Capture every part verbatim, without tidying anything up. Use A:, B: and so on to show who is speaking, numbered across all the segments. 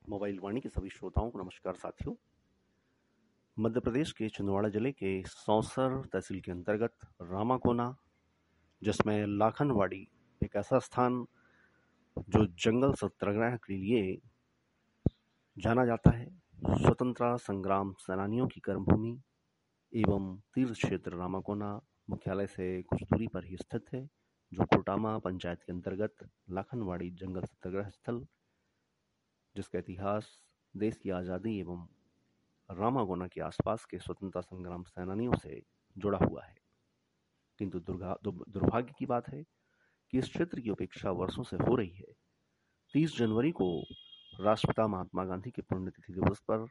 A: Mobile वाणी के सभी श्रोताओं को नमस्कार साथियों। मध्य प्रदेश के छिंदवाड़ा जिले के सौंसर तहसील के अंतर्गत रामाकोना, जिसमें लाखनवाड़ी एक ऐसा स्थान जो जंगल सत्याग्रह के लिए जाना जाता है, स्वतंत्रता संग्राम सेनानियों की कर्मभूमि एवं तीर्थ क्षेत्र रामाकोना मुख्यालय से कुछ दूरी पर ही स्थित है, जो कोटामा पंचायत के अंतर्गत लाखनवाड़ी जंगल सत्याग्रह स्थल, जिसका इतिहास देश की आज़ादी एवं रामागोना के आसपास के स्वतंत्रता संग्राम सेनानियों से जुड़ा हुआ है। किंतु दुर्भाग्य की बात है कि इस क्षेत्र की उपेक्षा वर्षों से हो रही है। तीस जनवरी को राष्ट्रपिता महात्मा गांधी के पुण्यतिथि दिवस पर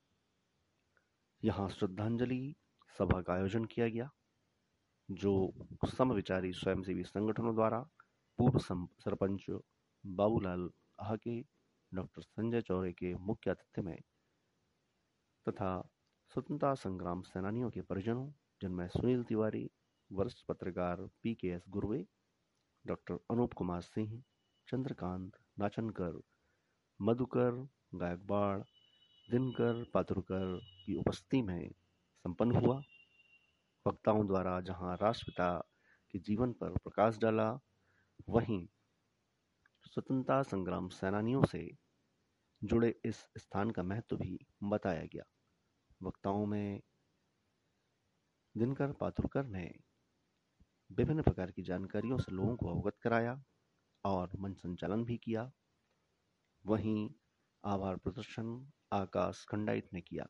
A: यहाँ श्रद्धांजलि सभा का आयोजन किया गया, जो समविचारी स्वयंसेवी संगठनों द्वारा पूर्व सरपंच बाबूलाल आहाके, डॉक्टर संजय चौरे के मुख्य आतिथ्य में तथा स्वतंत्रता संग्राम सेनानियों के परिजनों, जिनमें सुनील तिवारी, वरिष्ठ पत्रकार P K S Gurve, doctor Anoop Kumar Singh, Chandrakant Nachankar, Madhukar Gaikwad, Dinkar Paturkar की उपस्थिति में संपन्न हुआ। वक्ताओं द्वारा जहां राष्ट्रपिता के जीवन पर प्रकाश डाला, वहीं स्वतंत्रता संग्राम सेनानियों से जुड़े इस स्थान का महत्व भी बताया गया। वक्ताओं में दिनकर पातुरकर ने विभिन्न प्रकार की जानकारियों से लोगों को अवगत कराया और मंच संचालन भी किया। वहीं आभार प्रदर्शन आकाश खंडाइत ने किया।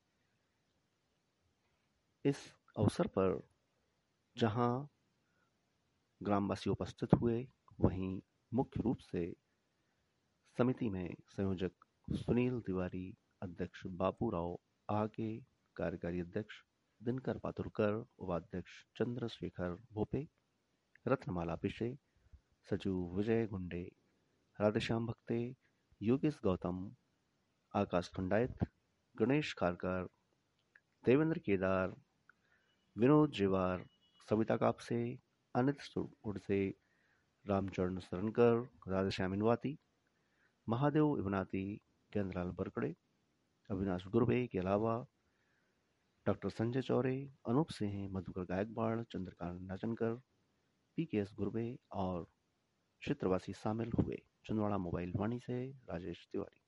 A: इस अवसर पर जहां ग्रामवासी उपस्थित हुए, वहीं मुख्य रूप से समिति में संयोजक सुनील तिवारी, अध्यक्ष बापूराव आके, कार्यकारी अध्यक्ष दिनकर पातुरकर, उपाध्यक्ष चंद्रशेखर भोपे, रत्नमाला पिशे, सचिव विजय गुंडे, राधेश्याम भक्ते, योगेश गौतम, आकाश खंडायत, गणेश खारकर, देवेंद्र केदार, विनोद जेवार, सविता कापसे, अनित उड़से, रामचरण सरनकर, राधेश्याम इनवाती, महादेव इवनाती, केंद्रलाल बरकड़े, अविनाश गुरवे के अलावा doctor Sanjay Chaure, Anoop Singh, Madhukar Gaikwad, Chandrakant Nachankar, P K S Gurve और क्षेत्रवासी शामिल हुए। छिंदवाड़ा मोबाइल वाणी से राजेश तिवारी।